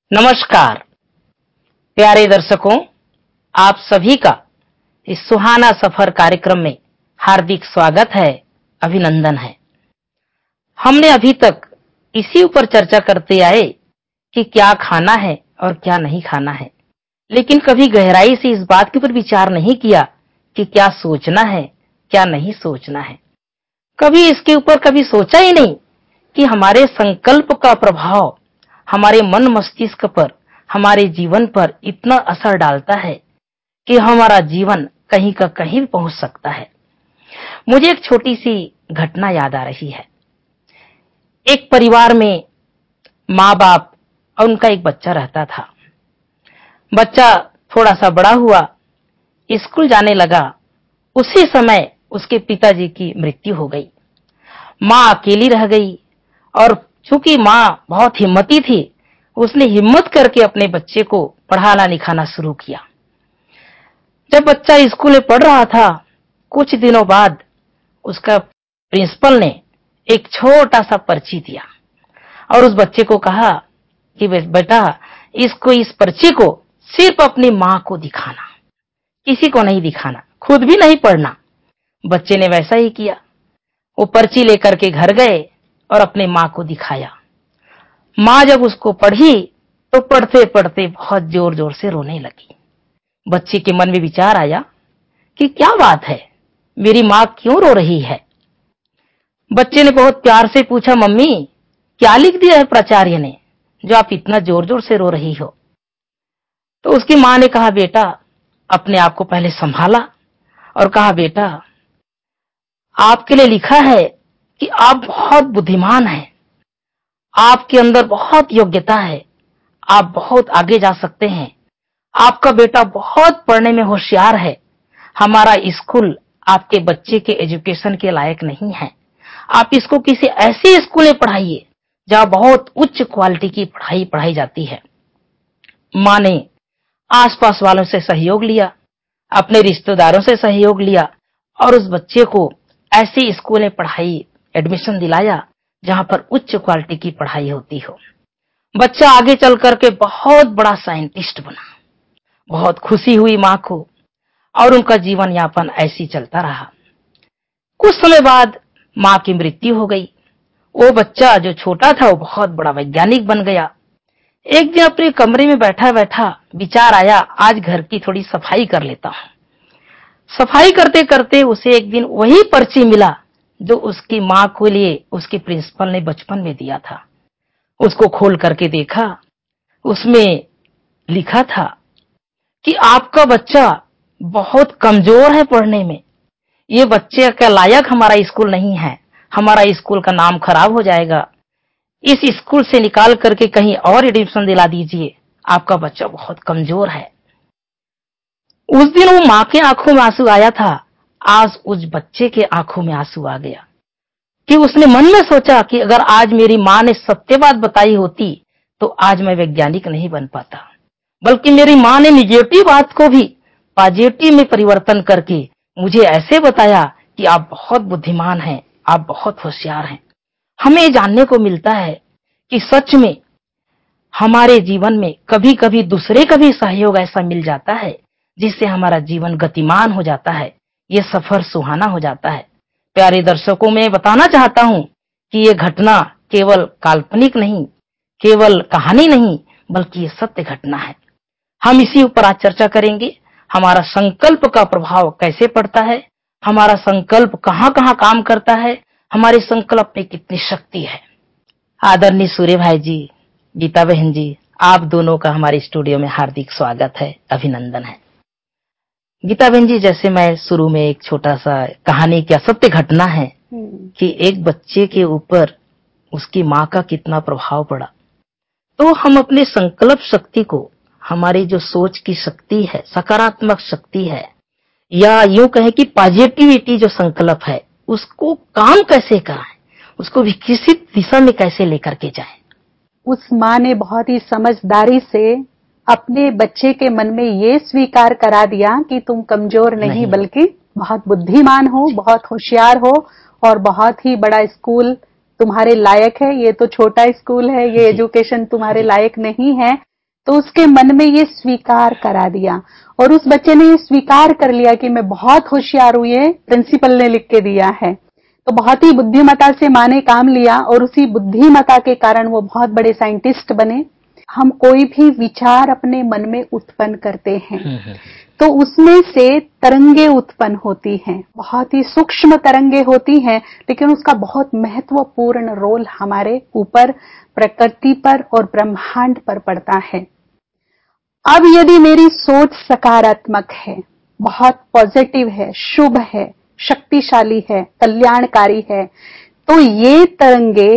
नमस्कार प्यारे दर्शकों, आप सभी का इस सुहाना सफर कार्यक्रम में हार्दिक स्वागत है, अभिनंदन है। हमने अभी तक इसी ऊपर चर्चा करते आए कि क्या खाना है और क्या नहीं खाना है, लेकिन कभी गहराई से इस बात के ऊपर विचार नहीं किया कि क्या सोचना है, क्या नहीं सोचना है। कभी इसके ऊपर कभी सोचा ही नहीं कि हमारे संकल्प का प्रभाव हमारे मन मस्तिष्क पर, हमारे जीवन पर इतना असर डालता है कि हमारा जीवन कहीं का कहीं पहुंच सकता है। मुझे एक छोटी सी घटना याद आ रही है। एक परिवार में माँ बाप और उनका एक बच्चा रहता था। बच्चा थोड़ा सा बड़ा हुआ, स्कूल जाने लगा। उसी समय उसके पिताजी की मृत्यु हो गई। माँ अकेली रह गई और चूंकि माँ बहुत हिम्मती थी, उसने हिम्मत करके अपने बच्चे को पढ़ाना लिखाना शुरू किया। जब बच्चा स्कूल में पढ़ रहा था, कुछ दिनों बाद उसका प्रिंसिपल ने एक छोटा सा पर्ची दिया और उस बच्चे को कहा कि बेटा, इस पर्ची को सिर्फ अपनी माँ को दिखाना, किसी को नहीं दिखाना, खुद भी नहीं पढ़ना। बच्चे ने वैसा ही किया। वो पर्ची लेकर के घर गए और अपने माँ को दिखाया। माँ जब उसको पढ़ी तो पढ़ते पढ़ते बहुत जोर जोर से रोने लगी। बच्चे के मन में विचार आया कि क्या बात है, मेरी माँ क्यों रो रही है। बच्चे ने बहुत प्यार से पूछा, मम्मी क्या लिख दिया है प्राचार्य ने जो आप इतना जोर जोर से रो रही हो। तो उसकी माँ ने कहा, बेटा अपने आप को पहले संभाला और कहा, बेटा आपके लिए लिखा है कि आप बहुत बुद्धिमान हैं, आपके अंदर बहुत योग्यता है, आप बहुत आगे जा सकते हैं, आपका बेटा बहुत पढ़ने में होशियार है। हमारा स्कूल आपके बच्चे के एजुकेशन के लायक नहीं है। आप इसको किसी ऐसे स्कूल में पढ़ाइए जहां बहुत उच्च क्वालिटी की पढ़ाई पढ़ाई जाती है। माँ ने आसपास वालों से सहयोग लिया, अपने रिश्तेदारों से सहयोग लिया और उस बच्चे को ऐसे स्कूल में पढ़ाई एडमिशन दिलाया जहां पर उच्च क्वालिटी की पढ़ाई होती हो। बच्चा आगे चल करके बहुत बड़ा साइंटिस्ट बना। बहुत खुशी हुई माँ को और उनका जीवन यापन ऐसी चलता रहा। कुछ समय बाद माँ की मृत्यु हो गई। वो बच्चा जो छोटा था वो बहुत बड़ा वैज्ञानिक बन गया। एक दिन अपने कमरे में बैठा बैठा विचार आया, आज घर की थोड़ी सफाई कर लेता हूँ। सफाई करते करते उसे एक दिन वही पर्ची मिला जो उसकी माँ के लिए उसके प्रिंसिपल ने बचपन में दिया था। उसको खोल करके देखा, उसमें लिखा था कि आपका बच्चा बहुत कमजोर है पढ़ने में, ये बच्चे के लायक हमारा स्कूल नहीं है, हमारा स्कूल का नाम खराब हो जाएगा, इस स्कूल से निकाल करके कहीं और एडमिशन दिला दीजिए, आपका बच्चा बहुत कमजोर है। उस दिन वो माँ के आंखों में आंसू आया था, आज उस बच्चे के आंखों में आंसू आ गया कि उसने मन में सोचा कि अगर आज मेरी माँ ने सत्य बात बताई होती तो आज मैं वैज्ञानिक नहीं बन पाता, बल्कि मेरी माँ ने निगेटिव बात को भी पॉजिटिव में परिवर्तन करके मुझे ऐसे बताया कि आप बहुत बुद्धिमान हैं, आप बहुत होशियार हैं। हमें जानने को मिलता है कि सच में हमारे जीवन में कभी कभी दूसरे का भी सहयोग ऐसा मिल जाता है जिससे हमारा जीवन गतिमान हो जाता है, ये सफर सुहाना हो जाता है। प्यारे दर्शकों, मैं बताना चाहता हूं कि ये घटना केवल काल्पनिक नहीं, केवल कहानी नहीं, बल्कि ये सत्य घटना है। हम इसी ऊपर आज चर्चा करेंगे। हमारा संकल्प का प्रभाव कैसे पड़ता है, हमारा संकल्प कहां कहां काम करता है, हमारे संकल्प में कितनी शक्ति है। आदरणीय सूर्य भाई जी, गीता बहन जी, आप दोनों का हमारे स्टूडियो में हार्दिक स्वागत है, अभिनंदन है। गीता बहन जी, जैसे मैं शुरू में एक छोटा सा कहानी, क्या सत्य घटना है कि एक बच्चे के ऊपर उसकी माँ का कितना प्रभाव पड़ा, तो हम अपने संकल्प शक्ति को, हमारी जो सोच की शक्ति है, सकारात्मक शक्ति है, या यूं कहें कि पॉजिटिविटी जो संकल्प है, उसको काम कैसे कराएं, उसको विकसित दिशा में कैसे लेकर के जाएं। उस माँ ने बहुत ही समझदारी से अपने बच्चे के मन में ये स्वीकार करा दिया कि तुम कमजोर नहीं बल्कि बहुत बुद्धिमान हो, बहुत होशियार हो और बहुत ही बड़ा स्कूल तुम्हारे लायक है। ये तो छोटा स्कूल है, ये एजुकेशन तुम्हारे लायक नहीं है, तो उसके मन में ये स्वीकार करा दिया और उस बच्चे ने ये स्वीकार कर लिया कि मैं बहुत होशियार हूं, ये प्रिंसिपल ने लिख के दिया है। तो बहुत ही बुद्धिमता से माँ ने काम लिया और उसी बुद्धिमता के कारण वो बहुत बड़े साइंटिस्ट बने। हम कोई भी विचार अपने मन में उत्पन्न करते हैं तो उसमें से तरंगे उत्पन्न होती हैं, बहुत ही सूक्ष्म तरंगे होती हैं, लेकिन उसका बहुत महत्वपूर्ण रोल हमारे ऊपर, प्रकृति पर और ब्रह्मांड पर पड़ता है। अब यदि मेरी सोच सकारात्मक है, बहुत पॉजिटिव है, शुभ है, शक्तिशाली है, कल्याणकारी है, तो ये तरंगे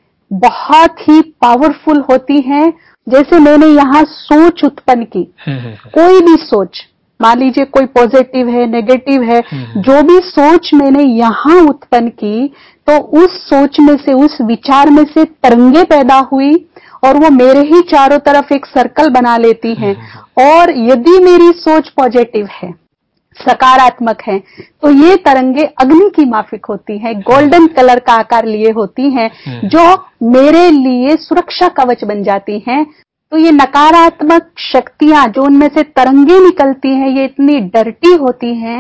बहुत ही पावरफुल होती हैं। जैसे मैंने यहाँ सोच उत्पन्न की, कोई भी सोच, मान लीजिए कोई पॉजिटिव है, नेगेटिव है, जो भी सोच मैंने यहाँ उत्पन्न की, तो उस सोच में से, उस विचार में से तरंगे पैदा हुई और वो मेरे ही चारों तरफ एक सर्कल बना लेती हैं। और यदि मेरी सोच पॉजिटिव है, सकारात्मक है, तो ये तरंगे अग्नि की माफिक होती हैं, गोल्डन कलर का आकार लिए होती हैं, जो मेरे लिए सुरक्षा कवच बन जाती हैं। तो ये नकारात्मक शक्तियां जो उनमें से तरंगे निकलती हैं, ये इतनी डर्टी होती हैं,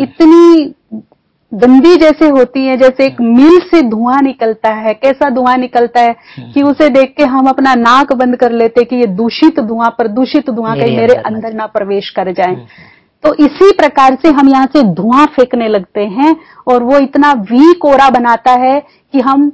इतनी गंदी जैसे होती है, जैसे एक मिल से धुआं निकलता है। कैसा धुआं निकलता है कि उसे देख के हम अपना नाक बंद कर लेते कि ये दूषित धुआं, प्रदूषित धुआं कहीं मेरे अंदर ना प्रवेश कर जाए। तो इसी प्रकार से हम यहाँ से धुआं फेंकने लगते हैं और वो इतना वीक ऑरा बनाता है कि हम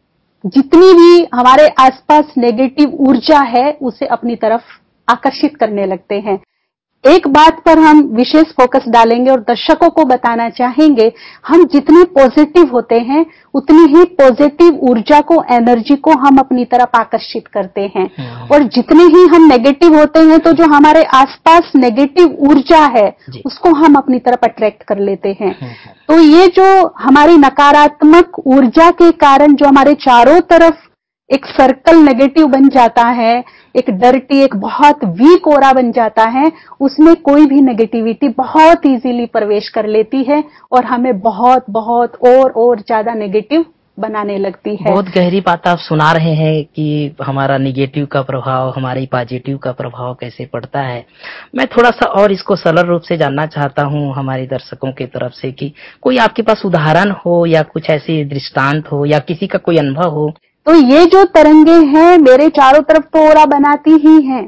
जितनी भी हमारे आसपास नेगेटिव ऊर्जा है उसे अपनी तरफ आकर्षित करने लगते हैं। एक बात पर हम विशेष फोकस डालेंगे और दर्शकों को बताना चाहेंगे, हम जितने पॉजिटिव होते हैं उतनी ही पॉजिटिव ऊर्जा को, एनर्जी को हम अपनी तरफ आकर्षित करते हैं, और जितने ही हम नेगेटिव होते हैं तो जो हमारे आसपास नेगेटिव ऊर्जा है उसको हम अपनी तरफ अट्रैक्ट कर लेते हैं। तो ये जो हमारी नकारात्मक ऊर्जा के कारण जो हमारे चारों तरफ एक सर्कल नेगेटिव बन जाता है, एक डर्टी, एक बहुत वीक ऑरा बन जाता है, उसमें कोई भी नेगेटिविटी बहुत इजीली प्रवेश कर लेती है और हमें बहुत बहुत और ज्यादा नेगेटिव बनाने लगती है। बहुत गहरी बात आप सुना रहे हैं कि हमारा निगेटिव का प्रभाव हमारी पॉजिटिव का प्रभाव कैसे पड़ता है। मैं थोड़ा सा और इसको सरल रूप से जानना चाहता हूँ हमारे दर्शकों की तरफ से कि कोई आपके पास उदाहरण हो या कुछ ऐसी दृष्टांत हो या किसी का कोई अनुभव हो। तो ये जो तरंगे हैं मेरे चारों तरफ तो ऑरा बनाती ही हैं,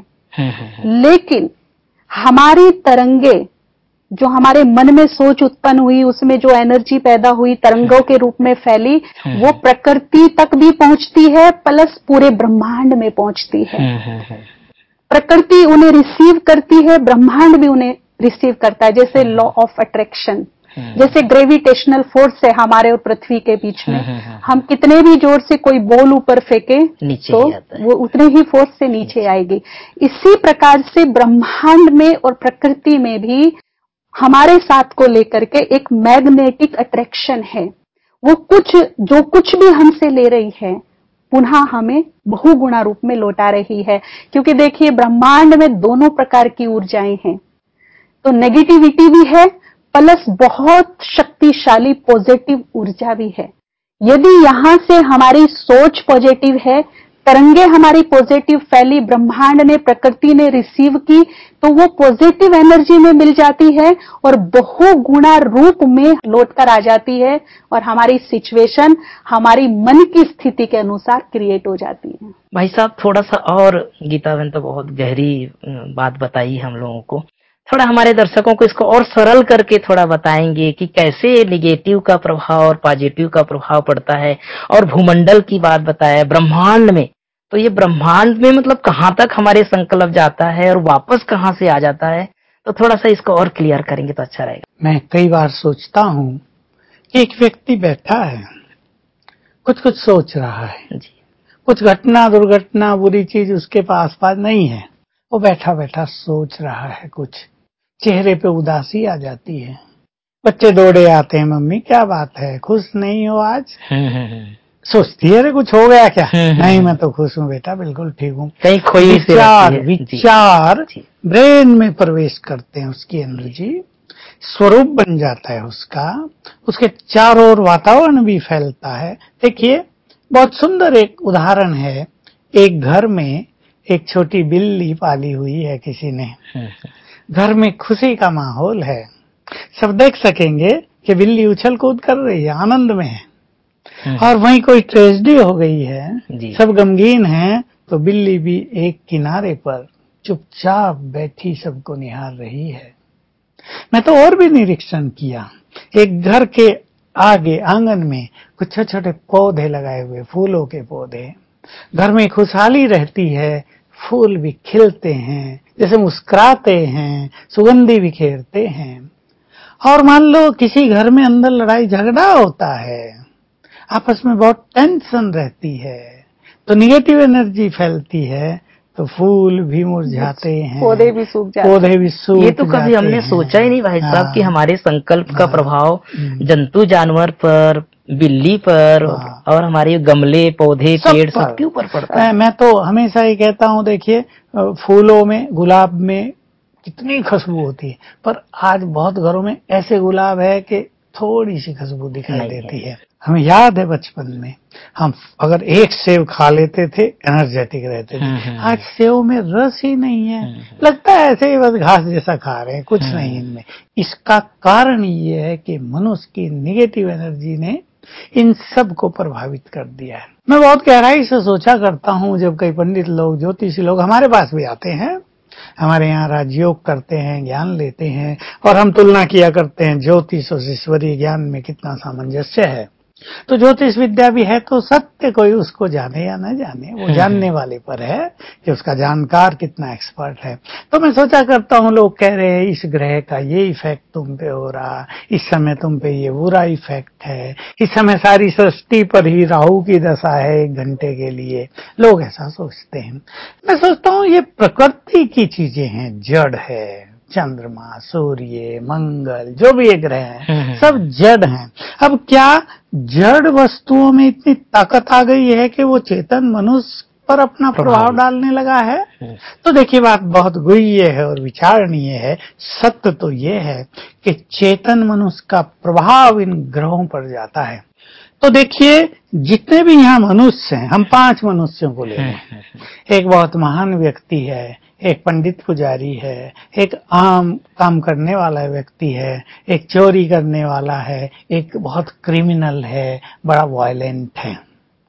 लेकिन हमारी तरंगे जो हमारे मन में सोच उत्पन्न हुई, उसमें जो एनर्जी पैदा हुई, तरंगों के रूप में फैली, वो प्रकृति तक भी पहुंचती है, प्लस पूरे ब्रह्मांड में पहुंचती है। प्रकृति उन्हें रिसीव करती है, ब्रह्मांड भी उन्हें रिसीव करता है। जैसे लॉ ऑफ अट्रैक्शन, जैसे ग्रेविटेशनल फोर्स है हमारे और पृथ्वी के बीच में, हम कितने भी जोर से कोई बॉल ऊपर फेंके तो वो उतने ही फोर्स से नीचे आएगी। इसी प्रकार से ब्रह्मांड में और प्रकृति में भी हमारे साथ को लेकर के एक मैग्नेटिक अट्रैक्शन है। वो जो कुछ भी हमसे ले रही है पुनः हमें बहुगुणा रूप में लौटा रही है, क्योंकि देखिए ब्रह्मांड में दोनों प्रकार की ऊर्जाएं हैं। तो नेगेटिविटी भी है प्लस बहुत शक्तिशाली पॉजिटिव ऊर्जा भी है। यदि यहां से हमारी सोच पॉजिटिव है, तरंगे हमारी पॉजिटिव फैली, ब्रह्मांड ने, प्रकृति ने रिसीव की, तो वो पॉजिटिव एनर्जी में मिल जाती है और बहुगुणा रूप में लौटकर आ जाती है और हमारी सिचुएशन हमारी मन की स्थिति के अनुसार क्रिएट हो जाती है। भाई साहब थोड़ा सा और, गीता बहन तो बहुत गहरी बात बताई हम लोगों को, थोड़ा हमारे दर्शकों को इसको और सरल करके थोड़ा बताएंगे कि कैसे नेगेटिव का प्रभाव और पॉजिटिव का प्रभाव पड़ता है। और भूमंडल की बात बताया, ब्रह्मांड में, तो ये ब्रह्मांड में मतलब कहाँ तक हमारे संकल्प जाता है और वापस कहाँ से आ जाता है, तो थोड़ा सा इसको और क्लियर करेंगे तो अच्छा रहेगा। मैं कई बार सोचता हूँ कि एक व्यक्ति बैठा है, कुछ सोच रहा है जी। कुछ घटना, दुर्घटना, बुरी चीज उसके पास नहीं है, वो बैठा बैठा सोच रहा है, कुछ चेहरे पे उदासी आ जाती है। बच्चे दौड़े आते हैं, मम्मी क्या बात है, खुश नहीं हो आज? सोचती है, अरे कुछ हो गया क्या? नहीं, मैं तो खुश हूँ बेटा, बिल्कुल ठीक हूँ। कहीं खोई विचार ब्रेन में प्रवेश करते हैं, उसकी एनर्जी स्वरूप बन जाता है उसका, उसके चारों ओर वातावरण भी फैलता है। देखिए बहुत सुंदर एक उदाहरण है, एक घर में एक छोटी बिल्ली पाली हुई है किसी ने। घर में खुशी का माहौल है, सब देख सकेंगे कि बिल्ली उछल कूद कर रही है, आनंद में है। और वहीं कोई ट्रेजेडी हो गई है, सब गमगीन हैं, तो बिल्ली भी एक किनारे पर चुपचाप बैठी सबको निहार रही है। मैं तो और भी निरीक्षण किया, एक घर के आगे आंगन में कुछ छोटे छोटे पौधे लगाए हुए, फूलों के पौधे। घर में खुशहाली रहती है, फूल भी खिलते हैं, जैसे मुस्कुराते हैं, सुगंधी बिखेरते हैं। और मान लो किसी घर में अंदर लड़ाई झगड़ा होता है, आपस में बहुत टेंशन रहती है, तो निगेटिव एनर्जी फैलती है, तो फूल भी मुरझाते हैं, पौधे भी सूख जाते हैं। ये तो कभी हमने सोचा ही नहीं भाई साहब कि हमारे संकल्प का प्रभाव जंतु जानवर पर, बिल्ली पर और हमारे गमले पौधे पेड़ सबके ऊपर पड़ता है। मैं तो हमेशा ही कहता हूँ, देखिए फूलों में, गुलाब में कितनी खुशबू होती है, पर आज बहुत घरों में ऐसे गुलाब है कि थोड़ी सी खुशबू दिखाई देती है। हमें याद है बचपन में हम अगर एक सेव खा लेते थे, एनर्जेटिक रहते थे। आज सेव में रस ही नहीं है, लगता है ऐसे ही बस घास जैसा खा रहे हैं, कुछ नहीं इनमें। इसका कारण ये है कि मनुष्य की निगेटिव एनर्जी ने इन सब को प्रभावित कर दिया है। मैं बहुत गहराई से सोचा करता हूँ, जब कई पंडित लोग, ज्योतिषी लोग हमारे पास भी आते हैं, हमारे यहाँ राजयोग करते हैं, ज्ञान लेते हैं, और हम तुलना किया करते हैं ज्योतिष और ईश्वरीय ज्ञान में कितना सामंजस्य है। तो ज्योतिष विद्या भी है, तो सत्य कोई उसको जाने या न जाने, वो जानने वाले पर है कि उसका जानकार कितना एक्सपर्ट है। तो मैं सोचा करता हूँ, लोग कह रहे हैं इस ग्रह का ये इफेक्ट तुम पे हो रहा, इस समय तुम पे ये बुरा इफेक्ट है, इस समय सारी सृष्टि पर ही राहु की दशा है 1 घंटे के लिए। लोग ऐसा सोचते हैं। मैं सोचता हूँ ये प्रकृति की चीजें हैं, जड़ है, चंद्रमा, सूर्य, मंगल, जो भी एक ग्रह है, सब जड़ हैं। अब क्या जड़ वस्तुओं में इतनी ताकत आ गई है कि वो चेतन मनुष्य पर अपना प्रभाव डालने लगा है? तो देखिए, बात बहुत गुह्य है और विचारणीय है। सत्य तो ये है कि चेतन मनुष्य का प्रभाव इन ग्रहों पर जाता है। तो देखिए, जितने भी यहाँ मनुष्य हैं, हम 5 मनुष्यों को ले लें। एक बहुत महान व्यक्ति है, एक पंडित पुजारी है, एक आम काम करने वाला व्यक्ति है, एक चोरी करने वाला है, एक बहुत क्रिमिनल है, बड़ा वायलेंट है।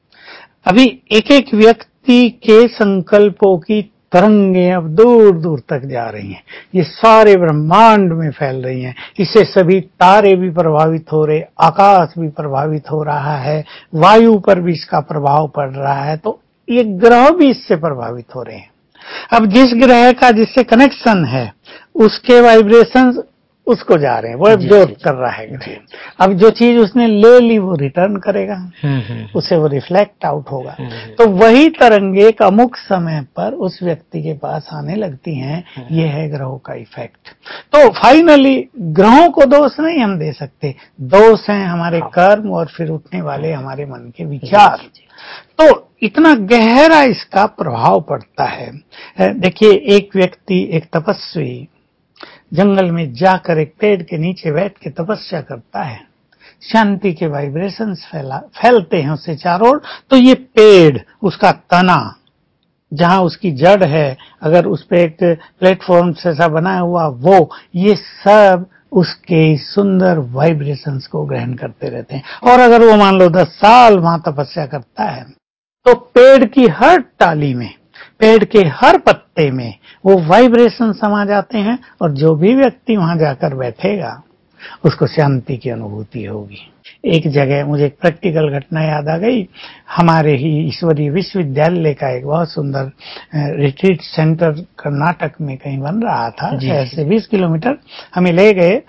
अभी एक एक व्यक्ति के संकल्पों की तरंगें अब दूर दूर तक जा रही हैं, ये सारे ब्रह्मांड में फैल रही हैं। इससे सभी तारे भी प्रभावित हो रहे, आकाश भी प्रभावित हो रहा है, वायु पर भी इसका प्रभाव पड़ रहा है, तो ये ग्रह भी इससे प्रभावित हो रहे हैं। अब जिस ग्रह का जिससे कनेक्शन है, उसके वाइब्रेशंस उसको जा रहे हैं, वो एब्जॉर्ब कर रहा है ग्रह। अब जो चीज उसने ले ली वो रिटर्न करेगा, उसे वो रिफ्लेक्ट आउट होगा। तो वही तरंगे एक अमुक समय पर उस व्यक्ति के पास आने लगती हैं। ये है ग्रहों का इफेक्ट। तो फाइनली ग्रहों को दोष नहीं हम दे सकते, दोष हैं हमारे कर्म और फिर उठने वाले हमारे मन के विचार। तो इतना गहरा इसका प्रभाव पड़ता है। देखिए, एक व्यक्ति, एक तपस्वी जंगल में जाकर एक पेड़ के नीचे बैठ के तपस्या करता है, शांति के वाइब्रेशंस फैलते हैं उससे चारों ओर। तो ये पेड़, उसका तना, जहां उसकी जड़ है, अगर उस पे एक प्लेटफॉर्म जैसा बना हुआ, वो ये सब उसके सुंदर वाइब्रेशंस को ग्रहण करते रहते हैं। और अगर वो मान लो 10 साल वहां तपस्या करता है, तो पेड़ की हर टाली में, पेड़ के हर पत्ते में वो वाइब्रेशन समा जाते हैं, और जो भी व्यक्ति वहां जाकर बैठेगा उसको शांति की अनुभूति होगी। एक जगह मुझे एक प्रैक्टिकल घटना याद आ गई। हमारे ही ईश्वरीय विश्वविद्यालय का एक बहुत सुंदर रिट्रीट सेंटर कर्नाटक में कहीं बन रहा था, शहर से 20 किलोमीटर। हमें ले गए,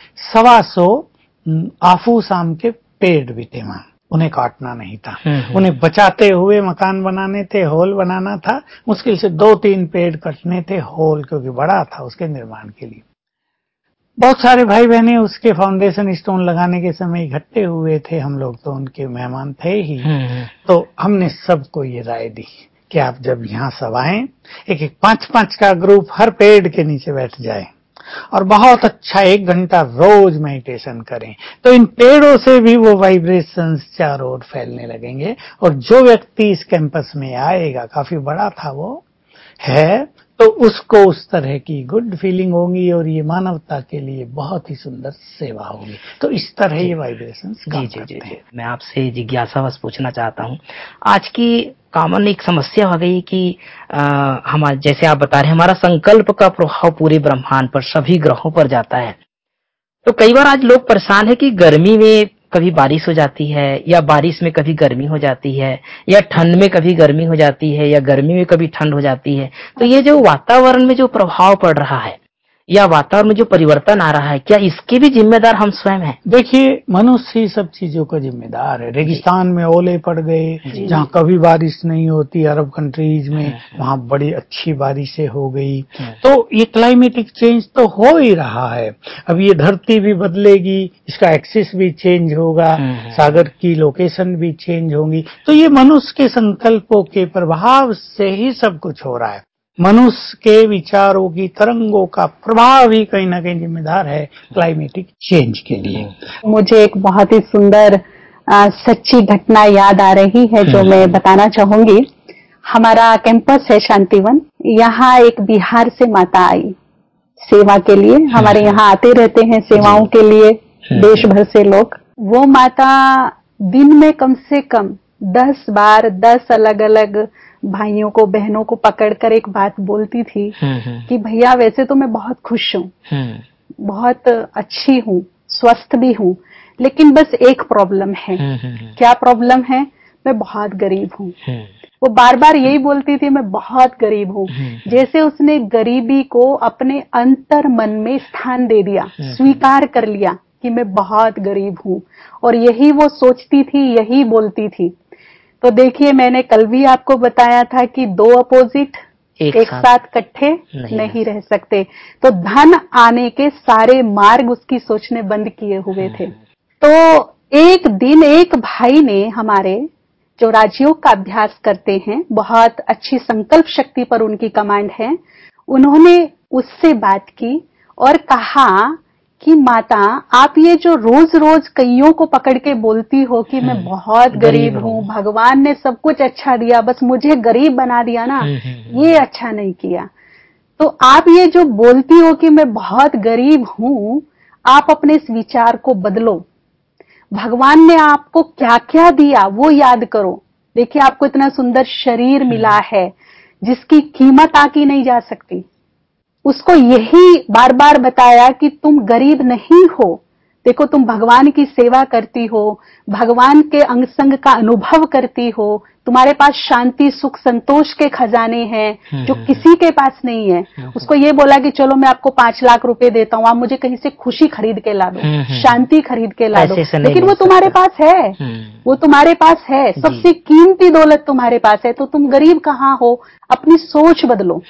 125 आफूस आम के पेड़ भी थे वहां, उन्हें काटना नहीं था, उन्हें बचाते हुए मकान बनाने थे, हॉल बनाना था। मुश्किल से 2-3 पेड़ कटने थे, हॉल क्योंकि बड़ा था उसके निर्माण के लिए। बहुत सारे भाई बहने उसके फाउंडेशन स्टोन लगाने के समय इकट्ठे हुए थे, हम लोग तो उनके मेहमान थे ही। तो हमने सबको ये राय दी कि आप जब यहाँ सब आए, एक 5-5 का ग्रुप हर पेड़ के नीचे बैठ जाए और बहुत अच्छा 1 घंटा रोज मेडिटेशन करें, तो इन पेड़ों से भी वो वाइब्रेशंस चारों ओर फैलने लगेंगे। और जो व्यक्ति इस कैंपस में आएगा, काफी बड़ा था वो, है तो उसको उस तरह की गुड फीलिंग होगी और ये मानवता के लिए बहुत ही सुंदर सेवा होगी। तो इस तरह ये वाइब्रेशंस काम करते हैं। मैं आपसे जिज्ञासावश पूछना चाहता हूँ, आज की कॉमन एक समस्या हो गई कि हमारे जैसे आप बता रहे हैं, हमारा संकल्प का प्रभाव पूरे ब्रह्मांड पर, सभी ग्रहों पर जाता है। तो कई बार आज लोग परेशान है कि गर्मी में कभी बारिश हो जाती है, या बारिश में कभी गर्मी हो जाती है, या ठंड में कभी गर्मी हो जाती है, या गर्मी में कभी ठंड हो जाती है। तो ये जो वातावरण में जो प्रभाव पड़ रहा है या वातावरण में जो परिवर्तन आ रहा है, क्या इसके भी जिम्मेदार हम स्वयं हैं? देखिए, मनुष्य ही सब चीजों का जिम्मेदार है। रेगिस्तान में ओले पड़ गए, जहाँ कभी बारिश नहीं होती, अरब कंट्रीज में वहाँ बड़ी अच्छी बारिशें हो गई। तो ये क्लाइमेटिक चेंज तो हो ही रहा है। अब ये धरती भी बदलेगी, इसका एक्सिस भी चेंज होगा, सागर की लोकेशन भी चेंज होगी। तो ये मनुष्य के संकल्पों के प्रभाव से ही सब कुछ हो रहा है। मनुष्य के विचारों की तरंगों का प्रभाव ही कहीं ना कहीं जिम्मेदार है क्लाइमेटिक चेंज के लिए। मुझे एक बहुत ही सुंदर सच्ची घटना याद आ रही है जो मैं बताना चाहूंगी। हमारा कैंपस है शांतिवन, यहाँ एक बिहार से माता आई सेवा के लिए। हमारे यहाँ आते रहते हैं सेवाओं के लिए देश भर से लोग। वो माता दिन में कम से कम 10 बार 10 अलग अलग भाइयों को बहनों को पकड़कर एक बात बोलती थी कि भैया वैसे तो मैं बहुत खुश हूँ, बहुत अच्छी हूँ, स्वस्थ भी हूँ, लेकिन बस एक प्रॉब्लम है। क्या प्रॉब्लम है? मैं बहुत गरीब हूँ। वो बार बार यही बोलती थी, मैं बहुत गरीब हूँ। जैसे उसने गरीबी को अपने अंतर मन में स्थान दे दिया, स्वीकार कर लिया कि मैं बहुत गरीब हूँ, और यही वो सोचती थी, यही बोलती थी। तो देखिए, मैंने कल भी आपको बताया था कि दो अपोजिट एक साथ इकट्ठे नहीं रह सकते। तो धन आने के सारे मार्ग उसकी सोच ने बंद किए हुए थे। तो एक दिन एक भाई ने, हमारे जो राजयोग का अभ्यास करते हैं, बहुत अच्छी संकल्प शक्ति पर उनकी कमांड है, उन्होंने उससे बात की और कहा कि माता, आप ये जो रोज रोज कईयों को पकड़ के बोलती हो कि मैं बहुत गरीब हूँ, भगवान ने सब कुछ अच्छा दिया, बस मुझे गरीब बना दिया ना, ये अच्छा नहीं किया। तो आप ये जो बोलती हो कि मैं बहुत गरीब हूँ, आप अपने इस विचार को बदलो। भगवान ने आपको क्या क्या दिया वो याद करो। देखिए, आपको इतना सुंदर शरीर मिला है जिसकी कीमत आकी नहीं जा सकती। उसको यही बार बार बताया कि तुम गरीब नहीं हो। देखो, तुम भगवान की सेवा करती हो, भगवान के अंग संग का अनुभव करती हो, तुम्हारे पास शांति सुख संतोष के खजाने हैं जो किसी के पास नहीं है। उसको ये बोला कि चलो मैं आपको 5 लाख रुपए देता हूँ, आप मुझे कहीं से खुशी खरीद के ला दो, शांति खरीद के ला दो, लेकिन वो तुम्हारे पास है, वो तुम्हारे पास है, सबसे कीमती दौलत तुम्हारे पास है। तो तुम गरीब कहाँ हो? अपनी सोच बदलो।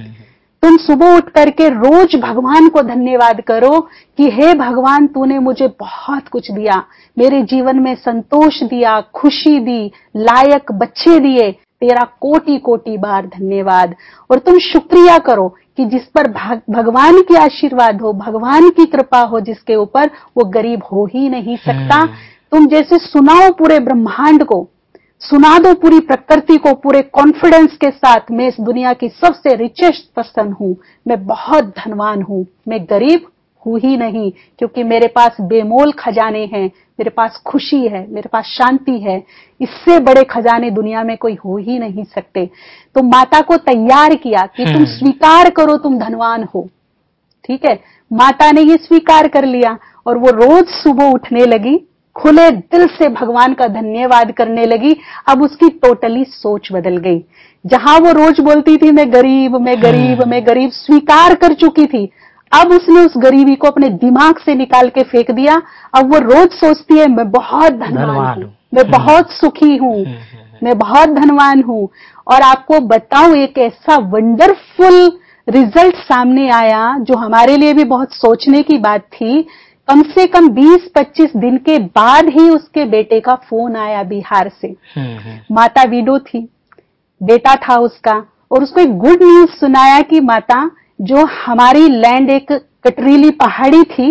तुम सुबह उठ करके रोज भगवान को धन्यवाद करो कि हे भगवान, तूने मुझे बहुत कुछ दिया, मेरे जीवन में संतोष दिया, खुशी दी, लायक बच्चे दिए, तेरा कोटि कोटि बार धन्यवाद। और तुम शुक्रिया करो कि जिस पर भगवान की आशीर्वाद हो, भगवान की कृपा हो जिसके ऊपर, वो गरीब हो ही नहीं सकता। तुम जैसे सुनाओ पूरे ब्रह्मांड को, सुना दो पूरी प्रकृति को पूरे कॉन्फिडेंस के साथ, मैं इस दुनिया की सबसे रिचेस्ट पर्सन हूं, मैं बहुत धनवान हूं, मैं गरीब हूं ही नहीं, क्योंकि मेरे पास बेमोल खजाने हैं, मेरे पास खुशी है, मेरे पास शांति है। इससे बड़े खजाने दुनिया में कोई हो ही नहीं सकते। तो माता को तैयार किया कि तुम स्वीकार करो तुम धनवान हो। ठीक है, माता ने ये स्वीकार कर लिया और वो रोज सुबह उठने लगी, खुले दिल से भगवान का धन्यवाद करने लगी। अब उसकी टोटली सोच बदल गई। जहां वो रोज बोलती थी मैं गरीब मैं गरीब मैं गरीब, स्वीकार कर चुकी थी, अब उसने उस गरीबी को अपने दिमाग से निकाल के फेंक दिया। अब वो रोज सोचती है मैं बहुत धनवान हूं, मैं बहुत सुखी हूं, मैं बहुत धनवान हूं। और आपको बताऊं, एक ऐसा वंडरफुल रिजल्ट सामने आया जो हमारे लिए भी बहुत सोचने की बात थी। कम से कम 20-25 दिन के बाद ही उसके बेटे का फोन आया बिहार से। माता विडो थी, बेटा था उसका, और उसको एक गुड न्यूज सुनाया कि माता, जो हमारी लैंड एक कटरीली पहाड़ी थी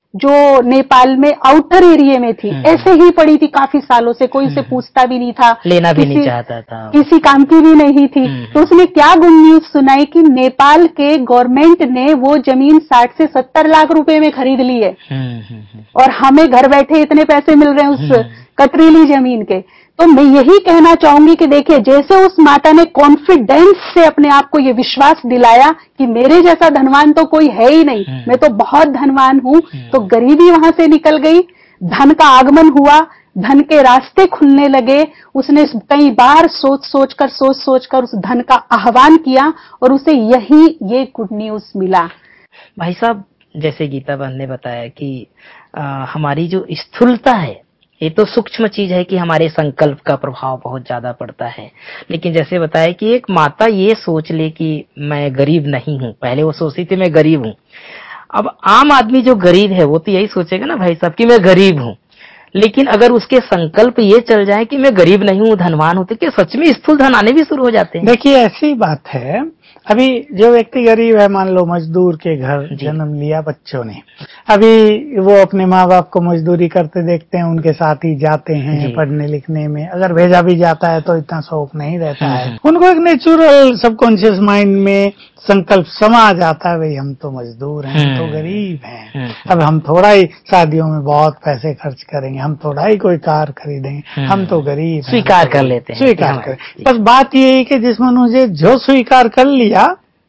जो नेपाल में आउटर एरिया में थी, ऐसे ही पड़ी थी काफी सालों से, कोई से पूछता भी नहीं था, लेना भी नहीं चाहता था, किसी काम की भी नहीं थी। तो उसने क्या गुड न्यूज सुनाई कि नेपाल के गवर्नमेंट ने वो जमीन 60 से 70 लाख रुपए में खरीद ली है और हमें घर बैठे इतने पैसे मिल रहे हैं उस कटरीली जमीन के। तो मैं यही कहना चाहूंगी कि देखिए, जैसे उस माता ने कॉन्फिडेंस से अपने आप को ये विश्वास दिलाया कि मेरे जैसा धनवान तो कोई है ही नहीं, मैं तो बहुत धनवान हूं, तो गरीबी वहां से निकल गई, धन का आगमन हुआ, धन के रास्ते खुलने लगे। उसने कई बार सोच सोच कर उस धन का आह्वान किया और उसे ये गुड न्यूज मिला। भाई साहब, जैसे गीता बहन ने बताया कि हमारी जो स्थूलता है, ये तो सूक्ष्म चीज है कि हमारे संकल्प का प्रभाव बहुत ज्यादा पड़ता है, लेकिन जैसे बताया कि एक माता ये सोच ले कि मैं गरीब नहीं हूँ, पहले वो सोचती थी मैं गरीब हूँ, अब आम आदमी जो गरीब है वो तो यही सोचेगा ना भाई साहब कि मैं गरीब हूँ, लेकिन अगर उसके संकल्प ये चल जाए कि मैं गरीब नहीं हूँ, धनवान हूँ, तो क्या सच में स्थूल धन आने भी शुरू हो जाते हैं? देखिए, ऐसी बात है, अभी जो व्यक्ति गरीब है, मान लो मजदूर के घर जन्म लिया बच्चों ने, अभी वो अपने माँ बाप को मजदूरी करते देखते हैं, उनके साथ ही जाते हैं पढ़ने लिखने में, अगर भेजा भी जाता है तो इतना शौक नहीं रहता है, उनको एक नेचुरल सबकॉन्शियस माइंड में संकल्प समा जाता है, भाई हम तो मजदूर हैं, हम तो गरीब हैं, अब हम थोड़ा ही शादियों में बहुत पैसे खर्च करेंगे, हम थोड़ा ही कोई कार खरीदेंगे, हम तो गरीब हैं, स्वीकार कर लेते हैं, स्वीकार कर। बस बात ये है कि जिस मनुष्य जो स्वीकार कर लिया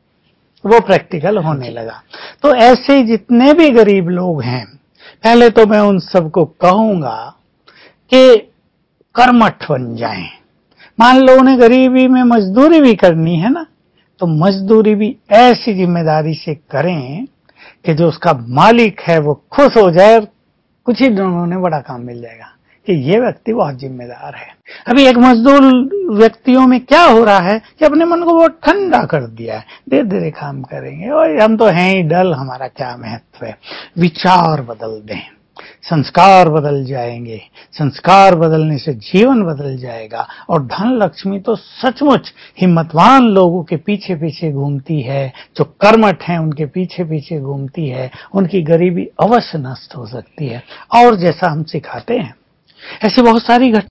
वो प्रैक्टिकल होने लगा। तो ऐसे जितने भी गरीब लोग हैं, पहले तो मैं उन सबको कहूंगा कि कर्मठ बन जाएं। मान लो उन्हें गरीबी में मजदूरी भी करनी है ना, तो मजदूरी भी ऐसी जिम्मेदारी से करें कि जो उसका मालिक है वो खुश हो जाए, कुछ ही दिनों में बड़ा काम मिल जाएगा कि ये व्यक्ति बहुत जिम्मेदार है। अभी एक मजदूर व्यक्तियों में क्या हो रहा है कि अपने मन को बहुत ठंडा कर दिया है, धीरे धीरे काम करेंगे और हम तो हैं ही डल, हमारा क्या महत्व है। विचार बदल दें, संस्कार बदल जाएंगे, संस्कार बदलने से जीवन बदल जाएगा। और धन लक्ष्मी तो सचमुच हिम्मतवान लोगों के पीछे पीछे घूमती है, जो कर्मठ हैं उनके पीछे पीछे घूमती है, उनकी गरीबी अवश्य नष्ट हो सकती है। और जैसा हम सिखाते हैं, ऐसी बहुत सारी घटना